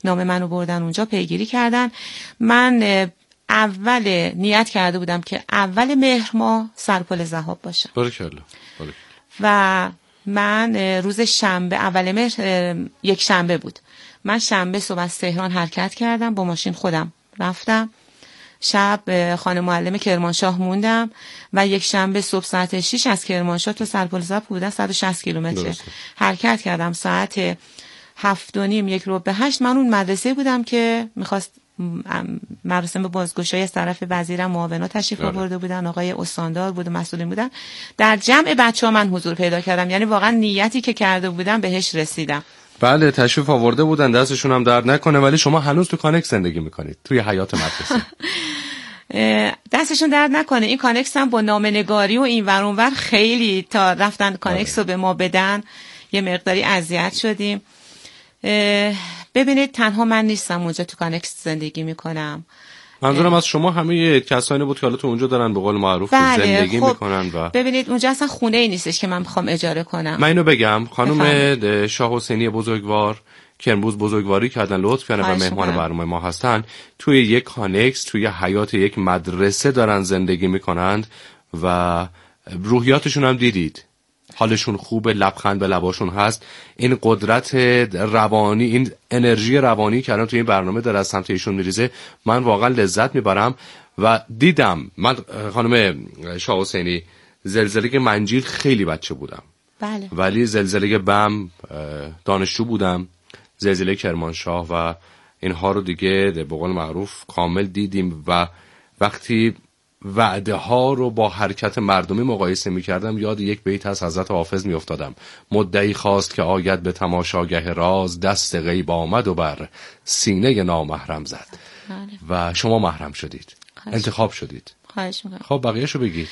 نام منو بردن اونجا پیگیری کردن. من اول نیت کرده بودم که اول مهر ماه سرپل ذهاب باشم. بارکالله. و من روز شنبه، اول مهر یک شنبه بود، من شنبه صبح از تهران حرکت کردم، با ماشین خودم رفتم، شب خانه معلم کرمانشاه موندم و یک شنبه صبح ساعت 6 از کرمانشاه تا سرپل ذهاب بودن 160 کیلومتر حرکت کردم. ساعت 7:30 7:45 من اون مدرسه بودم که میخواست مراسم بازگشایی از طرف وزیرم معاونات تشریف آورده بودن، آقای استاندار بود و مسئولین بودن. در جمع بچه‌ها من حضور پیدا کردم، یعنی واقعا نیتی که کرده بودم بهش رسیدم. بله تشریف آورده بودن، دستشون هم درد نکنه. ولی شما هنوز تو کانکس زندگی میکنید توی حیات مدرسه. دستشون درد نکنه. این کانکس هم با نامه‌نگاری و این ور اون ور خیلی تا رفتن کانکس رو به ما بدن یه مقداری اذیت شدیم. ببینید تنها من نیستم اونجا تو کانکس زندگی میکنم. منظورم از شما همه کسانی بود که حالا تو اونجا دارن به قول معروف زندگی میکنن. و ببینید اونجا اصلا خونه ای نیستش که من بخوام اجاره کنم. من اینو بگم خانم شاه حسینی بزرگوار که امروز بزرگواری کردن، لطف کردن و مهمان برنامه ما هستن، توی یک کانکس توی حیات یک مدرسه دارن زندگی میکنند و روحیاتشون هم دیدید، حالشون خوبه، لبخند به لباشون هست. این قدرت روانی، این انرژی روانی که الان توی این برنامه داره از سمت ایشون میریزه، من واقعا لذت میبرم. و دیدم من خانم شاه حسینی زلزله منجیل خیلی بچه بودم، بله، ولی زلزله بم دانشجو بودم، زلزله کرمانشاه و اینها رو دیگه به قول معروف کامل دیدیم. و وقتی وعده ها رو با حرکت مردمی مقایسه می کردم یاد یک بیت از حضرت حافظ می افتادم: مدعی خواست که آید به تماشاگه راز، دست غیب آمد و بر سینه نامحرم زد. و شما محرم شدید، انتخاب شدید. خواهش میکنم. خب بقیه‌شو بگید.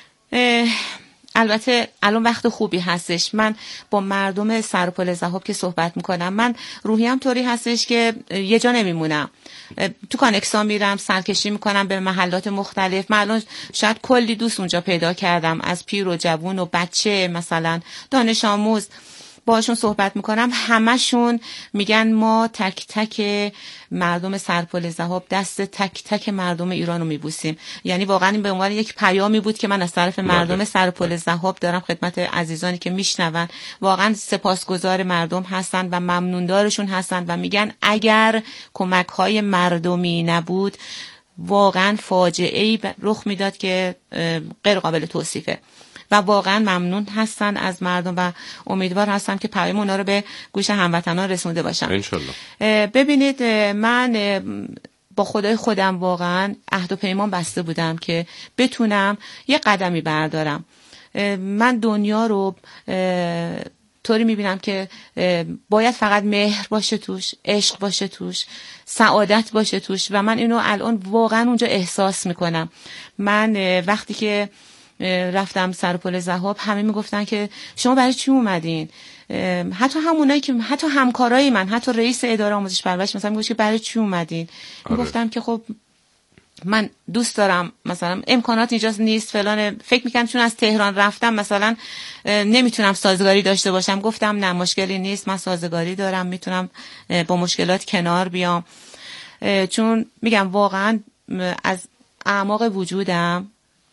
البته الان وقت خوبی هستش، من با مردم سرپل ذهاب که صحبت میکنم، من روحیم طوری هستش که یه جا نمیمونم، تو کانکسا میرم، سرکشی میکنم به محلات مختلف. من الان شاید کلی دوست اونجا پیدا کردم، از پیر و جوون و بچه، مثلا دانش آموز، باشون صحبت میکنم، همشون میگن ما تک تک مردم سرپل ذهاب دست تک تک مردم ایران رو میبوسیم. یعنی واقعا این به عنوان یک پیامی بود که من از طرف مردم سرپل ذهاب دارم خدمت عزیزانی که میشنون. واقعا سپاسگزار مردم هستن و ممنوندارشون هستن و میگن اگر کمک های مردمی نبود واقعا فاجعه‌ای رخ میداد که غیر قابل توصیفه. و واقعا ممنون هستن از مردم و امیدوار هستم که پیام اونا رو به گوش هموطنان رسونده باشم انشالله. ببینید من با خدای خودم واقعا عهد و پیمان بسته بودم که بتونم یه قدمی بردارم. من دنیا رو طوری میبینم که باید فقط مهر باشه توش، عشق باشه توش، سعادت باشه توش و من اینو الان واقعا اونجا احساس میکنم. من وقتی که رفتم سرپل ذهاب همه میگفتن که شما برای چی اومدین؟ حتی همونایی که حتی همکارای من، حتی رئیس اداره آموزش پرورش مثلا میگفت که برای چی اومدین؟ میگفتم که خب من دوست دارم، مثلا امکانات اینجا نیست فلان، فکر میکنم چون از تهران رفتم مثلا نمیتونم سازگاری داشته باشم. گفتم نه مشکلی نیست، من سازگاری دارم، میتونم با مشکلات کنار بیام. چون میگم واقعا از اعماق وجودم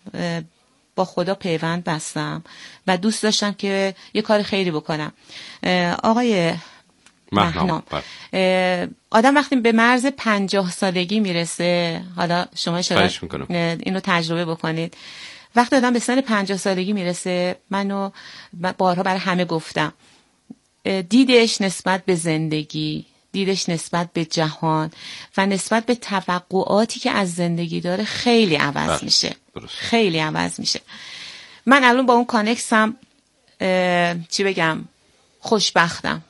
با خدا پیوند بستم و دوست داشتم که یه کار خیری بکنم. آقای مهنام، آدم وقتی به مرز 50 سالگی میرسه، حالا شما شاید اینو تجربه بکنید، وقتی آدم به سن 50 سالگی میرسه، منو بارها برای همه گفتم، دیدش نسبت به زندگی، دیدش نسبت به جهان و نسبت به توقعاتی که از زندگی داره خیلی عوض میشه، خیلی عوض میشه. من الان با اون کانکسم چی بگم، خوشبختم.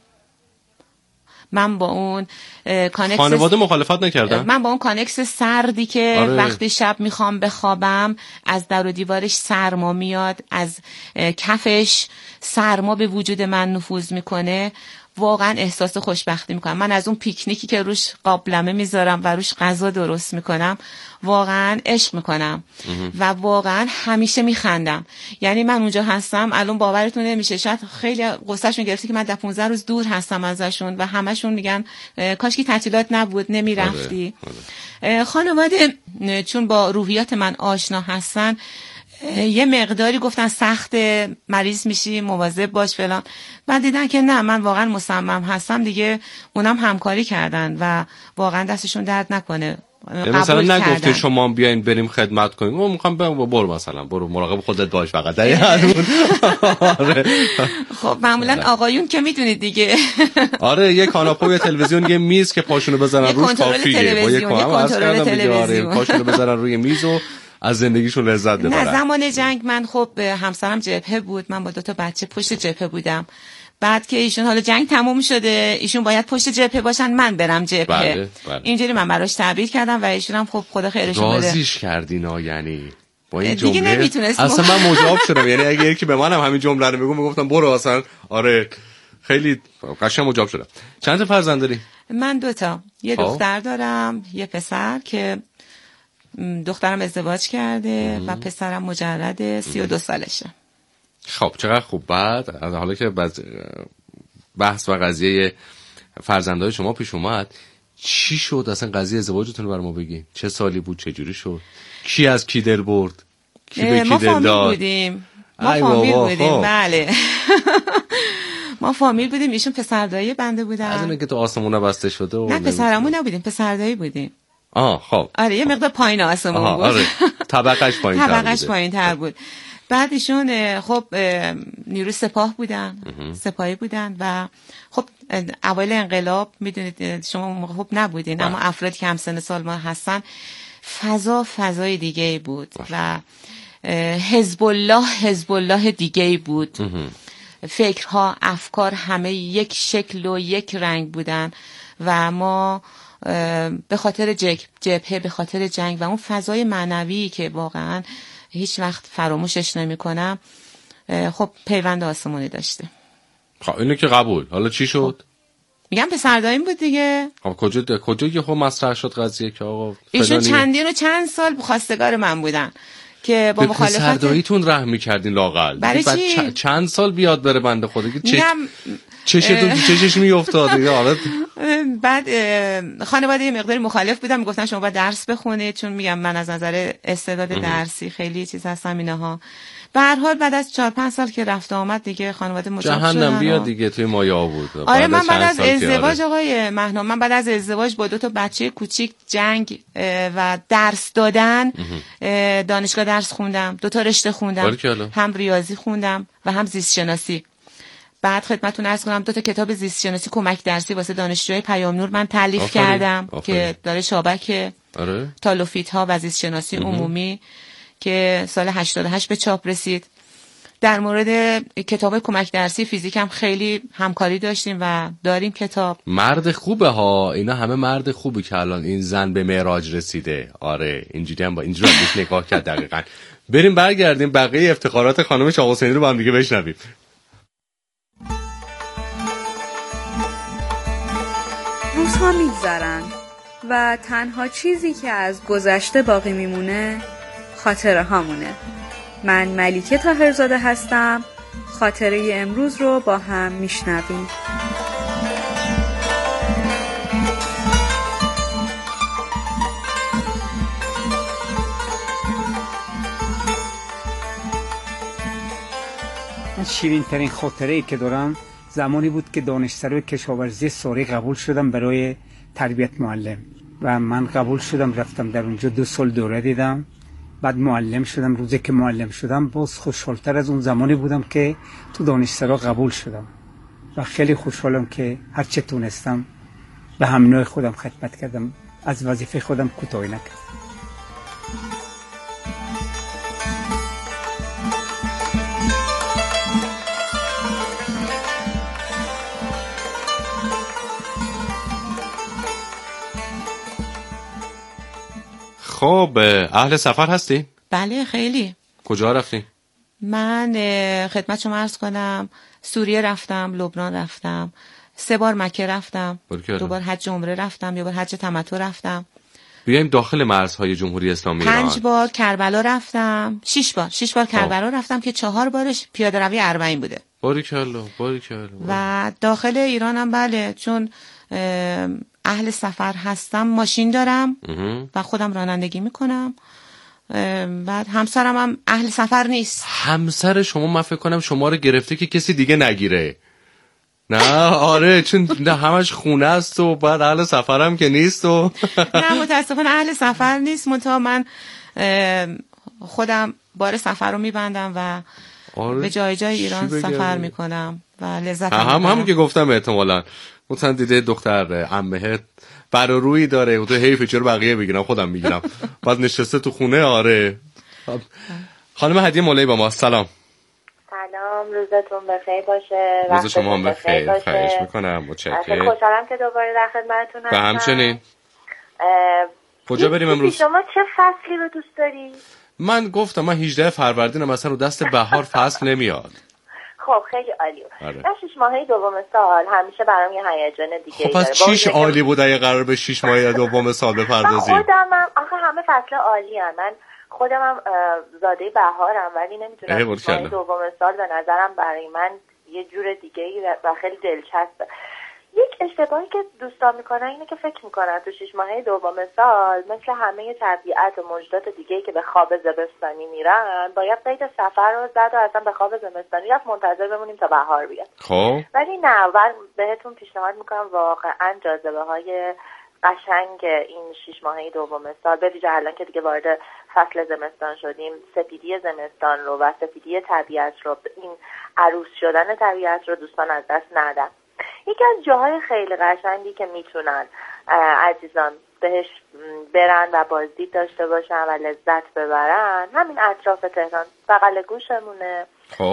من با اون کانکس خانواده مخالفت نکردن. من با اون کانکس سردی که وقتی شب میخوام بخوابم از در و دیوارش سرما میاد، از کفش سرما به وجود من نفوذ میکنه، واقعا احساس خوشبختی میکنم. من از اون پیکنیکی که روش قابلمه میذارم و روش غذا درست میکنم واقعا عشق میکنم و واقعا همیشه میخندم. یعنی من اونجا هستم الان باورتون نمیشه، شاید خیلی غصه‌شون گرفته که من 15 روز دور هستم ازشون و همشون میگن کاش که تعطیلات نبود نمیرفتی. خانواده چون با روحیات من آشنا هستن یه مقداری گفتن سخت، مریض میشی مواظب باش فلان. بعد دیدن که نه من واقعا مصمم هستم دیگه، اونم همکاری کردن و واقعا دستشون درد نکنه. مثلا نگفته شما بیاین بریم خدمت کنیم، ما میخوام برو مثلا برو مراقب خودت باش فقط در یه خب معمولا آقایون که میدونید دیگه آره یه کاناپه، یه تلویزیون، یه میز که پاشونو بزنن روش کافیه، با یه کنترل تلویزیون پاشونو بزنن روی میز و از زندگیشون لذت ببرن. نه زمان جنگ من خب همسرم جبهه بود، من با 2 بچه پشت جبهه بودم. بعد که ایشون حالا جنگ تموم شده ایشون باید پشت جبهه باشن من برم جبهه. بله. اینجوری من براش تعبیر کردم و ایشون هم خب خدا خیرشون بده. راضیش کردینا یعنی با این دیگه جمله نمیتونستم. اصلا من مجاب شدم، یعنی اگه یکی به منم همین جمله رو میگفتم برو اصلا آره خیلی قشنگ مجاب شدم. چند تا فرزند داری؟ من 2 یه دختر دارم یه پسر که دخترم ازدواج کرده و پسرم مجرده 32 سالشه. خب چقدر خوب. بعد حالا که بحث و قضیه فرزندای شما پیش اومد، چی شد اصلا قضیه ازدواجتون رو برام بگین؟ چه سالی بود؟ چه جوری شد؟ کی از کی دل برد؟ کی به کی دل داد؟ ما فامیل بودیم بله. ما فامیل بودیم. ایشون پسردایی بنده بودن. از اون که تو آسمونه بسته شده نه پسرمون نبودیم، پسردایی بودیم. خب آره یه مقدار پایین آسمون بود. آره طبقش پایین تر بود. بعد ایشون خب نیروی سپاه بودن، سپاهی بودن و خب اوایل انقلاب میدونید شما خب نبودین اما افرادی که همسن سال ما هستن فضای دیگه بود و حزب الله دیگه بود. فکرها افکار همه یک شکل و یک رنگ بودن و ما به خاطر جبهه به خاطر جنگ و اون فضای معنوی که واقعا هیچ وقت فراموشش نمی کنم خب پیوند آسمانی داشته. خب اینو که قبول. حالا چی شد؟ میگم پسرداییم بود دیگه. خب کجا که خب مطرح شد قضیه که آقا ایشون چند سال خواستگار من بودن که با مخالفت پسرداییتون رحم می‌کردین لااقل. برای چی؟ چند سال بیاد بره بنده خدا که چشش میافتاد. بعد خانواده یه مقداری مخالف بودن، میگفتن شما باید درس بخونید، چون میگم من از نظر استعداد درسی خیلی چیز هستم اینها. به هر حال بعد از 4-5 سال که رفت آمد دیگه خانواده مجاب شدن. جهنم بیا دیگه توی مایا بود. آره من بعد از ازدواج آقای مهنام، من بعد از ازدواج با 2 بچه کوچیک جنگ و درس دادن دانشگاه درس خوندم، 2 رشته خوندم، هم ریاضی خوندم و هم زیست شناسی. بعد خدمتتون عرض کنم 2 کتاب زیست شناسی کمک درسی واسه دانشجوهای پیام نور من تالیف کردم که داره شابک تالوفیت ها و زیست شناسی عمومی که سال 88 به چاپ رسید. در مورد کتاب کمک درسی فیزیک هم خیلی همکاری داشتیم و داریم کتاب. مرد خوبه ها، اینا همه مرد خوبی که الان این زن به معراج رسیده. آره اینجوری هم اینجوری بهش نگاه کرد. دقیقاً. بریم برگردیم بقیه افتخارات خانم شاه حسینی رو با هم دیگه بشنویم. روزها میگذرن و تنها چیزی که از گذشته باقی میمونه خاطره هامونه. من ملیکه طاهرزاده هستم. خاطره امروز رو با هم میشنویم. من شیرین ترین خاطره‌ای که دارم زمانی بود که دانشسرای کشاورزی ساری قبول شدم برای تربیت معلم و من قبول شدم، رفتم در اونجا 2 سال دوره دیدم، بعد معلم شدم. روزی که معلم شدم باز خوشحالتر از اون زمانی بودم که تو دانشسرا قبول شدم و خیلی خوشحالم که هر چه تونستم به همینای خودم خدمت کردم، از وظیفه خودم کوتاهی نکردم. خب اهل سفر هستی؟ بله خیلی. کجا رفتی؟ من خدمت شما عرض کنم سوریه رفتم، لبنان رفتم، 3 بار مکه رفتم، بارکلا. 2 بار حج عمره رفتم، 1 بار حج تمتع رفتم. بیایم داخل مرزهای جمهوری اسلامی ایران. 5 بار کربلا رفتم، 6 بار کربلا رفتم که 4 بارش پیاده روی اربعین بوده. باریکلا. و داخل ایرانم بله، چون اهل سفر هستم، ماشین دارم و خودم رانندگی میکنم. بعد همسرم هم اهل سفر نیست. همسر شما من فکر کنم شما رو گرفته که کسی دیگه نگیره. نه آره، چون همش خونه است و بعد اهل سفرم که نیست و نه متاسفانه اهل سفر نیست، منتها من خودم بار سفر رو میبندم و به جای ایران سفر میکنم و لذت همون که گفتم احتمالاً مثلا دیده دختر عمه روی داره و تو حیفه چرا بقیه بگیرم خودم میگیرم بعد نشسته تو خونه. آره خانم هدیه مولایی با ما. سلام. روزتون بخیر باشه. روز شما هم بخیر. خواهش میکنم. متشکرم. خیلی خوشحالم که دوباره در خدمتتون هستم. و همچنین. کجا بریم امروز؟ شما چه فصلی رو دوست داری؟ من گفتم من 18 فروردینم، مثلا رو دست بهار فصل نمیاد. خب خیلی عالی. من 6 ماهه دوم سال همیشه برام یه هیجان دیگه خب پس چیش عالی بود اگه قرار به 6 ماهه دوم سال بپردازیم؟ خودم آخه همه فصل عالی ان. من خودم زاده بهارم ولی نمیتونم 6 ماهه دوم سال به نظرم برای من یه جور دیگه‌ای و خیلی دلچسبه. یک اشتباهی که دوستان میکنن اینه که فکر میکنن تو 6 ماهه دوم سال مثل همه طبیعت و موجودات دیگه‌ای که به خواب زمستانی میرن باید قید سفر رو زد و اصلا به خواب زمستانی رفت منتظر بمونیم تا بهار بیاد. خب ولی نه، من بهتون پیشنهاد میکنم واقعا جاذبه‌های قشنگ این 6 ماهه دوم سال، به ویژه الان که دیگه وارد فصل زمستان شدیم، سپیدی زمستان رو و سپیدی طبیعت رو، این عروس شدن طبیعت رو دوستان از دست ندن. یکی از جاهای خیلی قشنگی که میتونن عزیزان بهش برن و بازدید داشته باشن و لذت ببرن همین اطراف تهران، بغل گوشمونه.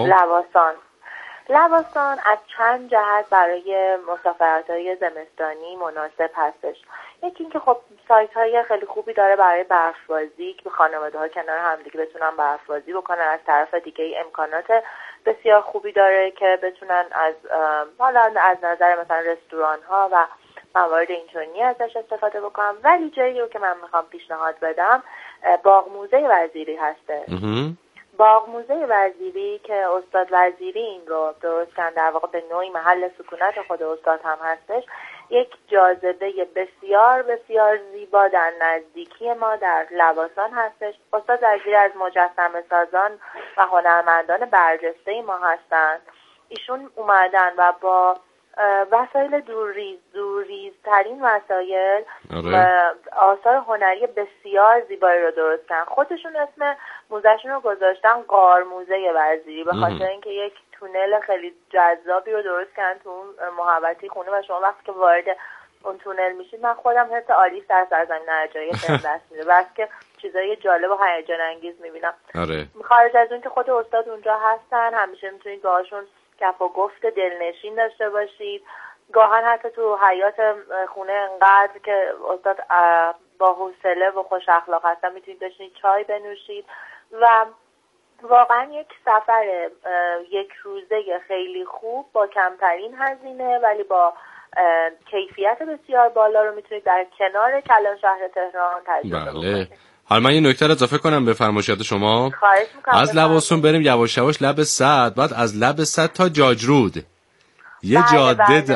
لواسان از چند جهت برای مسافرت‌های زمستانی مناسب هستش. یکی اینکه خب سایت‌های خیلی خوبی داره برای برف‌بازی که خانواده‌ها کنار هم دیگه بتونن برف‌بازی بکنن. از طرف دیگه امکانات بسیار خوبی داره که بتونن از نظر مثلا رستوران‌ها و موارد اینطوری ازش استفاده بکنم. ولی جایی رو که من میخوام پیشنهاد بدم باغ موزه وزیری هسته. باغ موزه وزیری که استاد وزیری این رو درست کردن، در واقع به نوعی محل سکونت خود استاد هم هستش. یک جاذبه بسیار بسیار زیبا در نزدیکی ما در لواسان هستش. استاد وزیری از مجسمه سازان و هنرمندان برجسته ما هستند. ایشون اومدن و با وسایل دورریزترین وسایل آثار هنری بسیار زیبایی رو درست کردن. خودشون اسم موزهشون رو گذاشتن غار موزه وزیری به خاطر اینکه یک تونل خیلی جذابی رو درست کردن تو اون محوطه خونه و شما وقتی که وارد اون تونل میشید من خودم حس عالی در سرزمین هرجایی دست میده. بس که چیزای جالب و هیجان انگیز میبینم. خارج از اون که خود استاد اونجا هستن، همیشه میتونید باهاشون گپ و گفت دلنشین داشته باشید. گاهن حتی تو حیاط خونه انقدر که استاد با حوصله و خوش اخلاق هستن میتونید بشینید چای بنوشید و واقعا یک سفر 1 روزه خیلی خوب با کمترین هزینه ولی با کیفیت بسیار بالا رو میتونید در کنار کلان شهر تهران تجربه بکنید. حالا من یه نکته رو اضافه کنم به فرمایشات شما. خواهش میکنم. از لواسون بریم یواش یواش لب سد، بعد از لب سد تا جاجرود یه جاده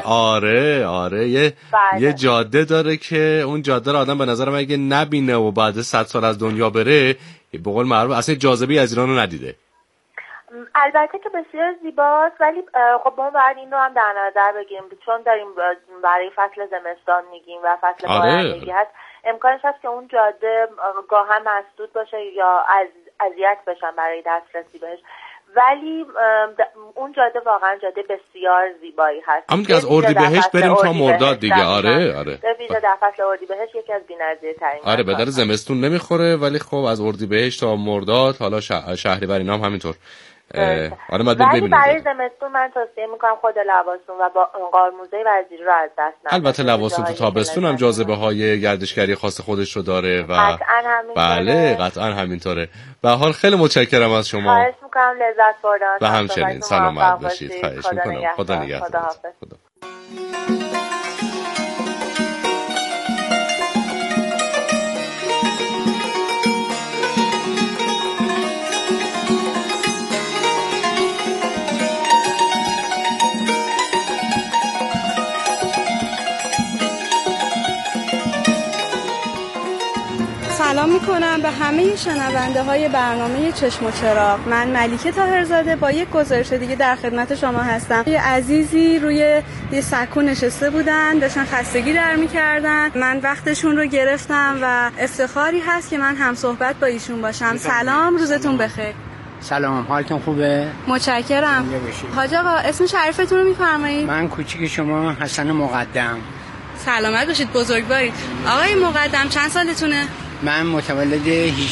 آره یه جاده داره که اون جاده رو آدم به نظرم اگه نبینه و بعد 100 سال از دنیا بره به قول معروف اصلا جاذبه از ایران رو ندیده. البته که بسیار زیباست ولی خب ما باید این رو هم در نظر بگیریم چون داریم برای فصل زمستان میگیم و فصل بارندگی هست. امکانش هست که اون جاده گاهن مسدود باشه یا اذیت بشن برای دسترسی بهش، ولی اون جاده واقعا جاده بسیار زیبایی هست. همون که از اردیبهشت بریم تا مرداد دیگه. آره به ویژه در فصل اردیبهشت یکی از بی‌نظیرترین. آره به در زمستون نمیخوره ولی خب از اردیبهشت تا مرداد حالا شهریور اینا هم همینطور. آره ولی برای زمستون من توصیه میکنم خود لواسون و با غار موزه وزیری رو از دست ندید. البته لواسون تو تابستون هم جاذبه های گردشگری خاص خودش رو داره و بله قطعا همینطوره. به هر حال خیلی متشکرم از شما. خواهش میکنم لذت بردم. و همچنین سلامت باشید. خواهش میکنم. خدا نگهدار. سلام میکنم به همه شنونده های برنامه چشم و چراغ. من ملیکه طاهرزاده با یک گزارش دیگه در خدمت شما هستم. یه عزیزی روی یه سکو نشسته بودن، داشتن خستگی در میکردن. من وقتشون رو گرفتم و افتخاری هست که من هم صحبت با ایشون باشم. سلام، روزتون بخیر. سلام، حالتون خوبه؟ متشکرم. حاج آقا اسم شریفتون رو میفرمایید؟ من کوچیک شما حسن مقدم. سلامت باشید، بزرگوارید. آقای مقدم چند سالتونه؟ من متولد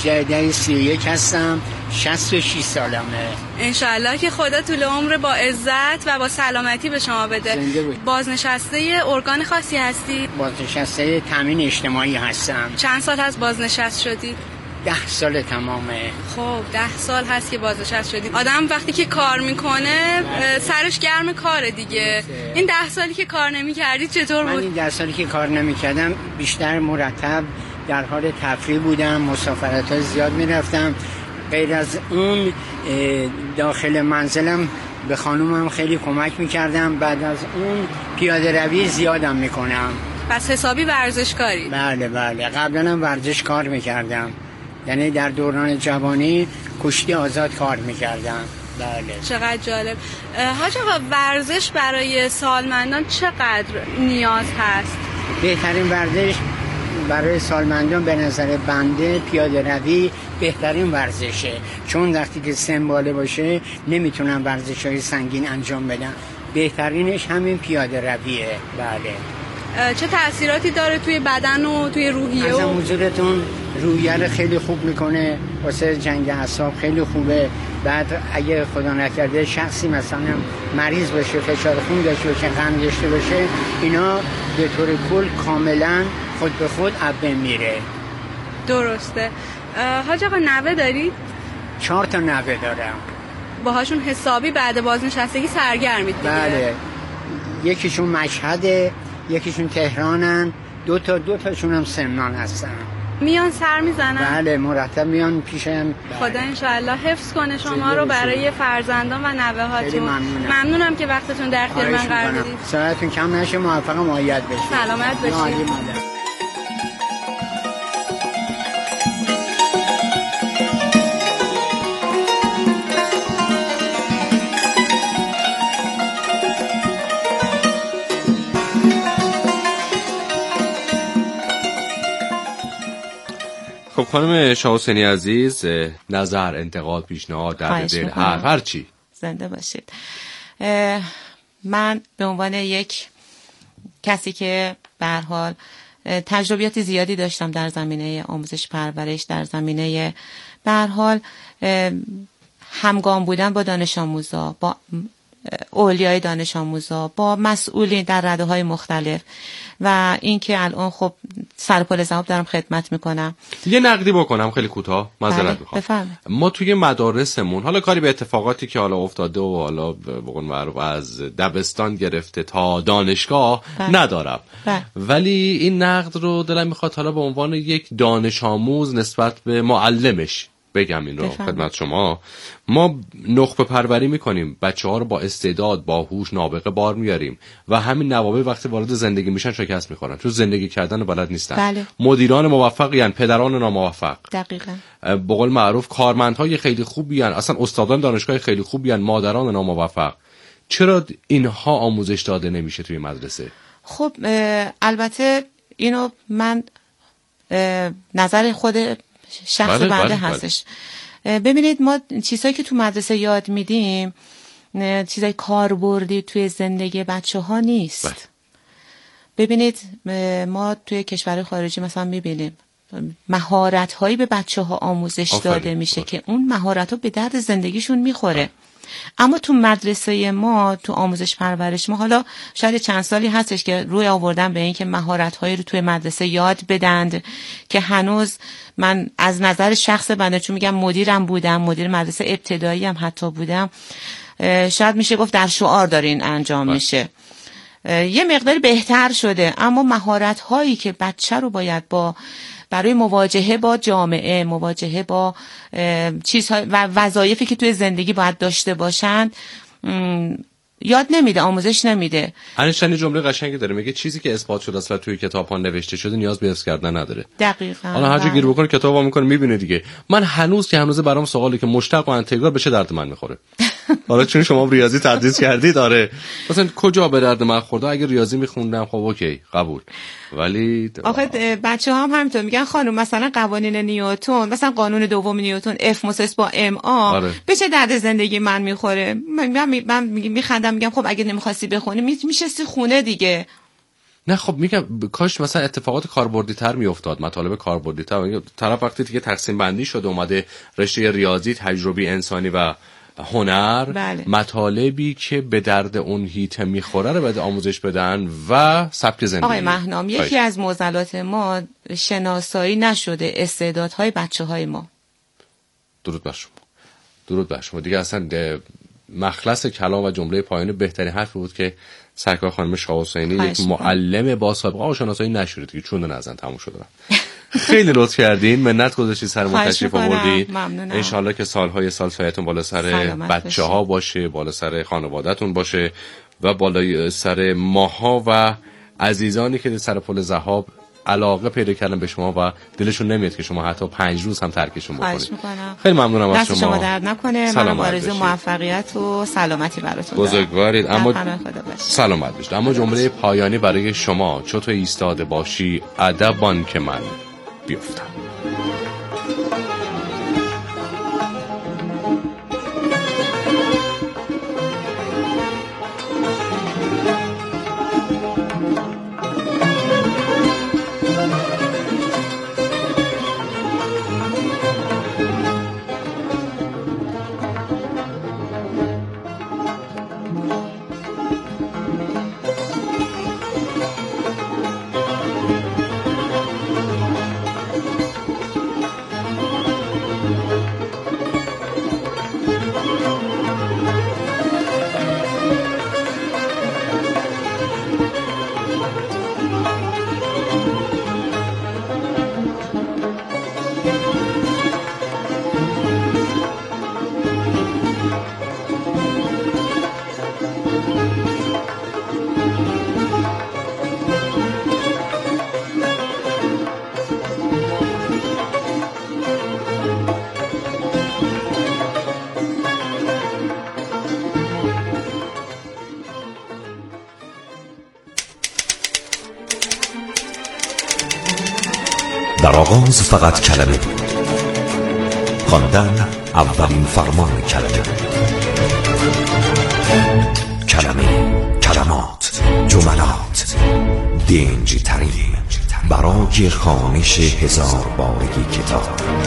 18/31 هستم، 66 سالمه. انشالله که خدا طول عمر با عزت و با سلامتی به شما بده. بازنشسته ارگان خاصی هستی؟ بازنشسته تامین اجتماعی هستم. چند سال هست بازنشست شدی؟ 10 سال تمامه. خب 10 سال هست که بازنشست شدی. آدم وقتی که کار میکنه سرش گرم کاره دیگه. این 10 سالی که کار نمی‌کردی چطور بود؟ من این 10 سالی که کار نمی‌کردم بیشتر مرتب در حال تفریح بودم، مسافرت‌ها زیاد می‌رفتم. غیر از اون داخل منزلم به خانومم خیلی کمک می‌کردم. بعد از اون پیاده روی زیادم می‌کنم. پس حسابی ورزشکاری؟ بله قبلا هم ورزش کار می‌کردم، یعنی در دوران جوانی کشتی آزاد کار می‌کردم. بله. چقدر جالب. حاج آقا ورزش برای سالمندان چقدر نیاز هست؟ بهترین ورزش برای سالمندان به نظر بنده پیاده روی بهترین ورزشه، چون وقتی که سن بالا باشه نمیتونن ورزش‌های سنگین انجام بدن. بهترینش همین پیاده رویه. بله. چه تأثیراتی داره توی بدن و توی روحیه؟ از حضورتون روحیه رو خیلی خوب میکنه، واسه جنگ اعصاب خیلی خوبه. بعد اگه خدا نکرده شخصی مثلا مریض باشه، فشار خون داشته باشه، غم داشته باشه، اینا به طور کل کاملا خود به خود اب میره. درسته. حاج آقا نوه دارید؟ 4 تا نوه دارم. باهاشون حسابی بعد بازنشستگی سرگرمید دیگه؟ بله. یکیشون مشهده، یکیشون تهرانن، دو تاشون هم سمنان هستن. میان سر میزنن؟ بله مرتب میان پیشم. خدا انشاءالله حفظ کنه شما رو برای فرزندان و نوه هاتون. ممنونم که وقتتون در اختیار من قرار دادید. سلامتون کم نشه، موفق و مؤید بشید. سلامت باشید. خب خانم شاه حسینی عزیز، نظر، انتقاد، پیشنهاد، درد دل، هر چی. زنده باشید. من به عنوان یک کسی که به هر حال تجربیات زیادی داشتم در زمینه آموزش پرورش، در زمینه به هر حال همگام بودن با دانش آموزا، با اولیای دانش آموزا، با مسئولین در رده‌های مختلف و اینکه الان خب سر پل ذهاب دارم خدمت میکنم. یه نقدی بکنم خیلی کوتاه، معذرت میخوام. ما توی مدارسمون حالا کاری به اتفاقاتی که حالا افتاده و حالا به قول معروف از دبستان گرفته تا دانشگاه ندارم، ولی این نقد رو دلم میخواد حالا به عنوان یک دانش آموز نسبت به معلمش بگم این رو خدمت شما. ما نخبه پروری میکنیم، بچه‌ها رو با استعداد، با هوش، نابغه بار میاریم و همین نوابغ وقتی وارد زندگی میشن شکست میخورن، تو زندگی کردن بلد نیستن. بله. مدیران موفقی ان، پدران ناموفق. دقیقاً. به قول معروف کارمندهای خیلی خوبی ان، اصلا استادان دانشگاه خیلی خوبی ان، مادران ناموفق. چرا اینها آموزش داده نمیشه توی مدرسه؟ خب البته اینو من نظر خود شخص بنده هستش. ببینید ما چیزایی که تو مدرسه یاد میدیم چیزای کاربردی توی زندگی بچه‌ها نیست. ببینید ما توی کشور خارجی مثلا میبینیم مهارت‌هایی به بچه‌ها آموزش داده میشه که اون مهارت‌ها به درد زندگیشون میخوره. اما تو مدرسه ما، تو آموزش پرورش ما، حالا شاید چند سالی هستش که روی آوردن به این که مهارت‌هایی رو توی مدرسه یاد بدند که هنوز من از نظر شخص بنده، چون میگم مدیرم بودم، مدیر مدرسه ابتدایی هم حتی بودم، شاید میشه گفت در شعار داره این انجام میشه یه مقدار بهتر شده، اما مهارت هایی که بچه رو باید برای مواجهه با جامعه، مواجهه با چیزهای و وظایفی که توی زندگی باید داشته باشن یاد نمیده، آموزش نمیده. انیشتین جمله قشنگی داره، میگه چیزی که اثبات شده اصلا توی کتاب‌ها نوشته شده نیاز به حفظ کردن نداره. دقیقاً. حالا هر جا گیر بکنه کتابو میکنه میبینه دیگه. من هنوز برام سوالی که مشتق و انتگرال بشه درد من میخوره. حالا چون شما ریاضی تدریس کردید، آره مثلا کجا به درد من خورده؟ اگه ریاضی میخوندم خب اوکی قبول، ولی آخه بچه‌ها هم همینطور میگن خانم مثلا قوانین نیوتن، مثلا قانون دوم نیوتن F مساوی با ma آره. به چه درد زندگی من میخوره؟ من میخندم میگم خب اگه نمیخواستی بخونی میشستی خونه دیگه. نه خب میگم کاش مثلا اتفاقات کاربردی تر میافتاد، مطالب کاربردی تر. طرف وقتی دیگه تقسیم بندی شده اومده رشته ریاضی، تجربی انسانی و هنر، بله. مطالبی که به درد اون هیته میخوره رو باید آموزش بدن و سبک زندگی. آقای مهنام، یکی از معضلات ما شناسایی نشده استعدادهای بچه‌های ما. درود بر شما. دیگه اصلا مخلص کلام و جمله پایانی بهترین حرفی بود که سرکار خانم شاه حسینی، یک معلم با سابقه شناسایی نشده دیگه، چون نزن تموم شده. خیلی لطف کردین، منت گذاشتید سر ما تشریف آوردید. ان شاءالله که سالهای سال سایتون بالا سر بچه‌ها باشه، بالا سر خانواده‌تون باشه و بالا سر ماها و عزیزانی که سر پل ذهاب علاقه پیدا کردن به شما و دلشون نمیاد که شما حتی 5 روز هم ترکشون بکنید. خیلی ممنونم از شما. دست شما درد نکنه. منم آرزوی موفقیت و سلامتی براتون دارم. بزرگوارید. اما سلامت باشید. اما جمله پایانی برای شما: چو تو ایستاده باشی ادبان که من بیفتم. در آغاز فقط کلمه بود، خواندن اولین فرمان کلمه. کلمه، کلمات، جملات، دنج ترین برای خوانش 1000 بارگی کتاب.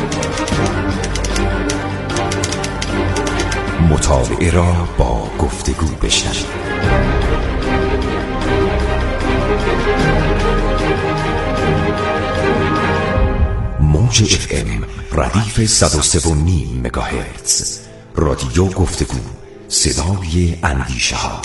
مطالعه را با گفتگو بشنوید. موج FM ردیف 103.5 مگاهرتز، رادیو گفتگو، صدای اندیشه ها.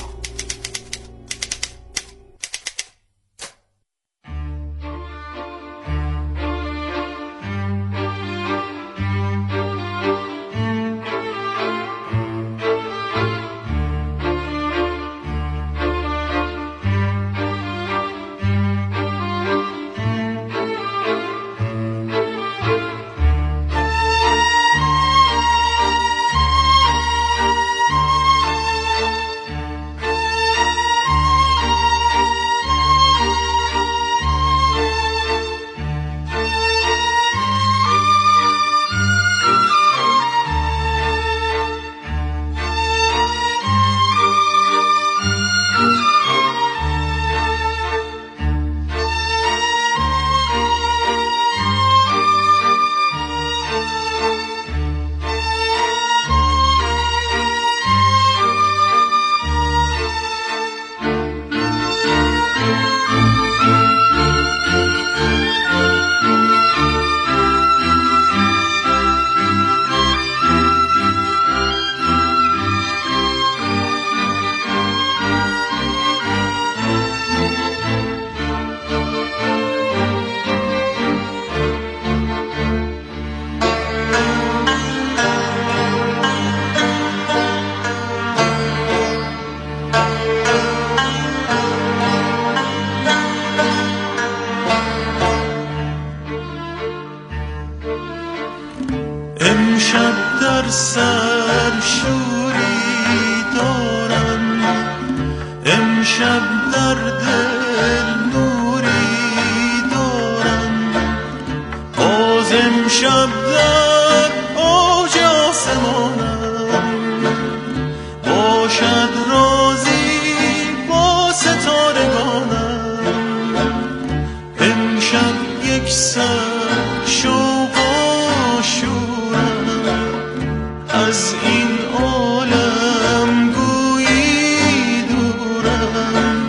در سر شوری دارم، امشب در دل نوری دارم، باز امشب در اوج آسمانم، باشد رازی با ستارگانم، امشب یک سر شوق و شورم، از این عالم گویی دورم.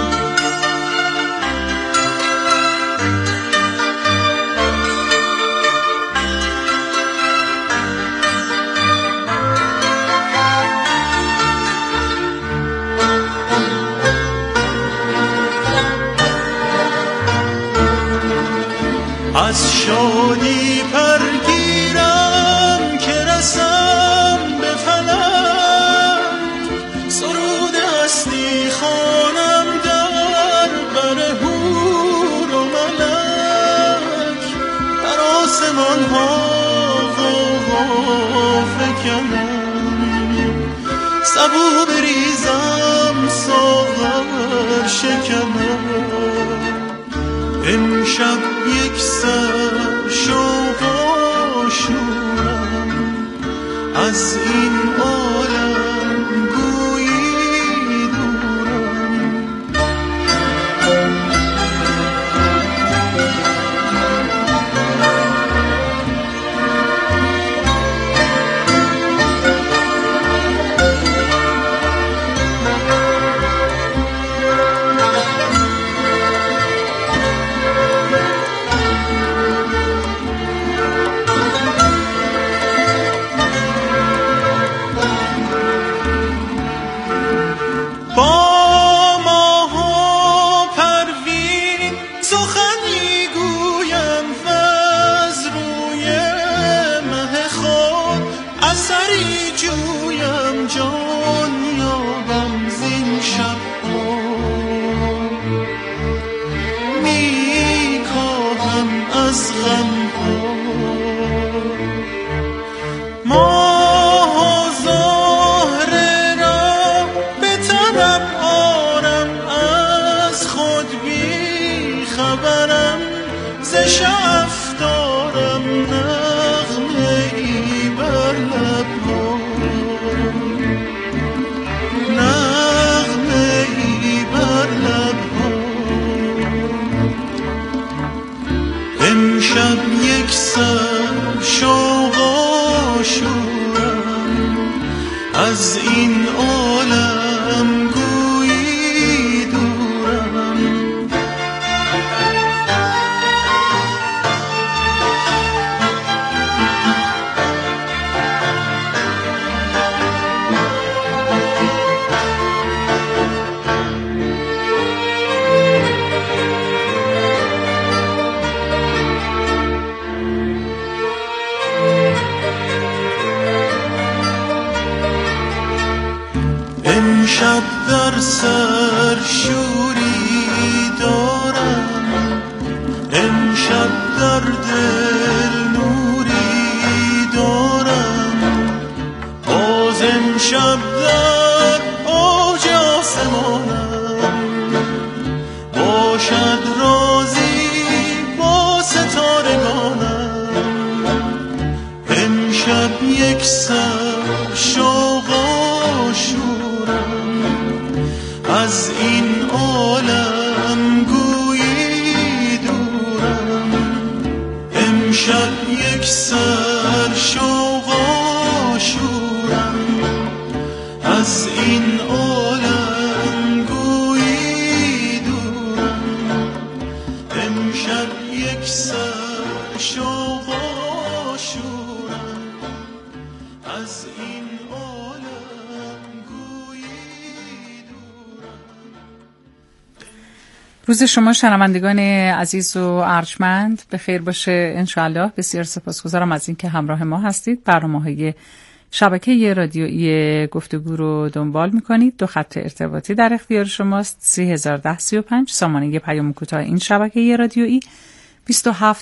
از شادی پرگیرم که رسم به فلک، سرود هستی خوانم در بر حور و ملک، در آسمان ها غوغا فکنم، سبو بریزم ساغر شکنم، امشب یک سر شوق و شورم، از این عالم گویی دورم. از این عالم گویی دورم. امشب در سر شوری دارم، امشب در دل نوری دارم، باز امشب در اوج آسمانم، باشد رازی با ستارگانم، امشب یک سر شوق و شورم، از این عالم گویی دورم. امشب یک سر شوق و شورم، از این عالم گویی دورم. امشب یک سر شوق و شورم، از این روز شما شنوندگان عزیز و ارجمند به خیر باشه انشاءالله. بسیار سپاسگزارم از اینکه همراه ما هستید. برنامه‌های شبکه رادیویی گفتگو رو دنبال می‌کنید. 2 خط ارتباطی در اختیار شماست: 301035 سامانه پیام کوتاه این شبکه رادیویی، 27